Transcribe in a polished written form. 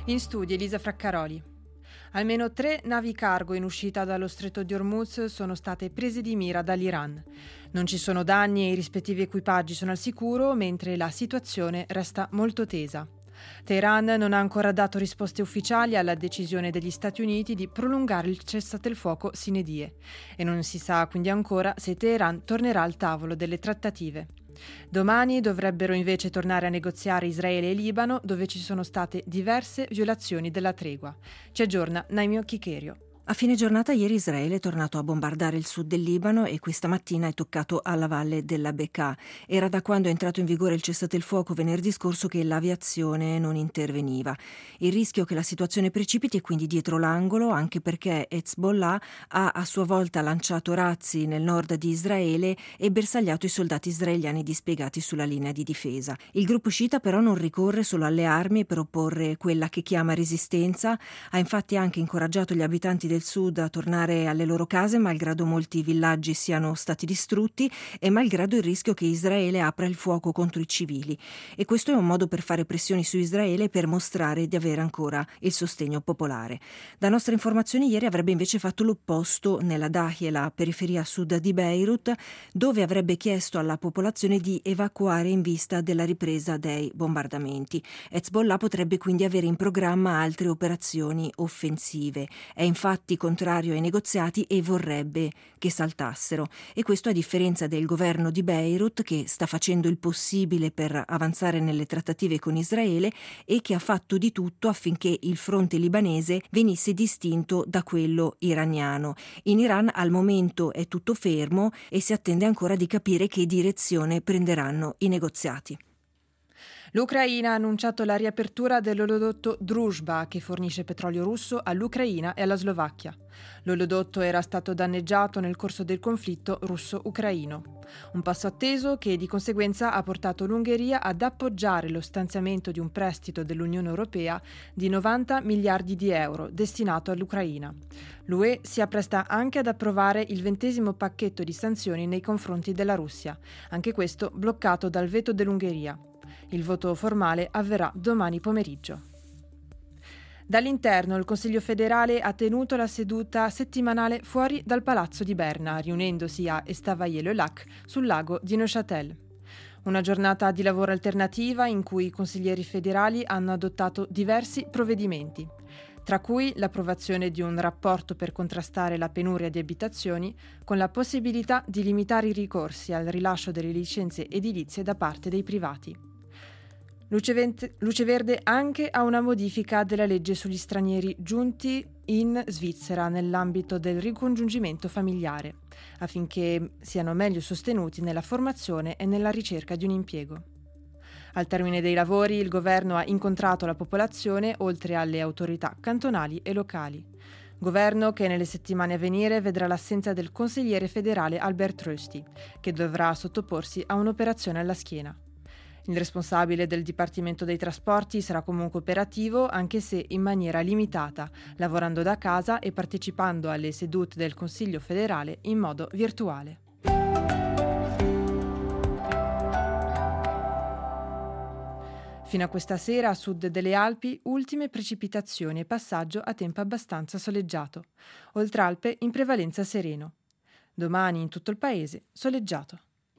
In studio Elisa Fraccaroli. Almeno 3 navi cargo in uscita dallo stretto di Hormuz sono state prese di mira dall'Iran. Non ci sono danni e i rispettivi equipaggi sono al sicuro, mentre la situazione resta molto tesa. Teheran non ha ancora dato risposte ufficiali alla decisione degli Stati Uniti di prolungare il cessate il fuoco sine die e non si sa quindi ancora se Teheran tornerà al tavolo delle trattative. Domani dovrebbero invece tornare a negoziare Israele e Libano, dove ci sono state diverse violazioni della tregua. Ci aggiorna Naimio Chicherio. A fine giornata ieri Israele è tornato a bombardare il sud del Libano e questa mattina è toccato alla valle della Bekaa. Era da quando è entrato in vigore il cessate il fuoco venerdì scorso che l'aviazione non interveniva. Il rischio che la situazione precipiti è quindi dietro l'angolo, anche perché Hezbollah ha a sua volta lanciato razzi nel nord di Israele e bersagliato i soldati israeliani dispiegati sulla linea di difesa. Il gruppo sciita però non ricorre solo alle armi per opporre quella che chiama resistenza, ha infatti anche incoraggiato gli abitanti del sud a tornare alle loro case malgrado molti villaggi siano stati distrutti e malgrado il rischio che Israele apra il fuoco contro i civili. E questo è un modo per fare pressioni su Israele per mostrare di avere ancora il sostegno popolare. Da nostre informazioni ieri avrebbe invece fatto l'opposto nella Dahia, la periferia sud di Beirut, dove avrebbe chiesto alla popolazione di evacuare in vista della ripresa dei bombardamenti. Hezbollah potrebbe quindi avere in programma altre operazioni offensive. È infatti contrario ai negoziati e vorrebbe che saltassero. E questo a differenza del governo di Beirut, che sta facendo il possibile per avanzare nelle trattative con Israele e che ha fatto di tutto affinché il fronte libanese venisse distinto da quello iraniano. In Iran al momento è tutto fermo e si attende ancora di capire che direzione prenderanno i negoziati. L'Ucraina ha annunciato la riapertura dell'olodotto Druzhba, che fornisce petrolio russo all'Ucraina e alla Slovacchia. L'olodotto era stato danneggiato nel corso del conflitto russo-ucraino. Un passo atteso che di conseguenza ha portato l'Ungheria ad appoggiare lo stanziamento di un prestito dell'Unione Europea di 90 miliardi di euro destinato all'Ucraina. L'UE si appresta anche ad approvare il 20° pacchetto di sanzioni nei confronti della Russia, anche questo bloccato dal veto dell'Ungheria. Il voto formale avverrà domani pomeriggio. Dall'interno il Consiglio federale ha tenuto la seduta settimanale fuori dal Palazzo di Berna, riunendosi a Estavayer-le-Lac sul lago di Neuchâtel. Una giornata di lavoro alternativa in cui i consiglieri federali hanno adottato diversi provvedimenti, tra cui l'approvazione di un rapporto per contrastare la penuria di abitazioni, con la possibilità di limitare i ricorsi al rilascio delle licenze edilizie da parte dei privati. Luce verde anche a una modifica della legge sugli stranieri giunti in Svizzera nell'ambito del ricongiungimento familiare, affinché siano meglio sostenuti nella formazione e nella ricerca di un impiego. Al termine dei lavori il governo ha incontrato la popolazione oltre alle autorità cantonali e locali. Governo che nelle settimane a venire vedrà l'assenza del consigliere federale Albert Rösti, che dovrà sottoporsi a un'operazione alla schiena. Il responsabile del Dipartimento dei Trasporti sarà comunque operativo, anche se in maniera limitata, lavorando da casa e partecipando alle sedute del Consiglio federale in modo virtuale. Fino a questa sera a sud delle Alpi ultime precipitazioni e passaggio a tempo abbastanza soleggiato. Oltre Alpe in prevalenza sereno. Domani in tutto il paese soleggiato.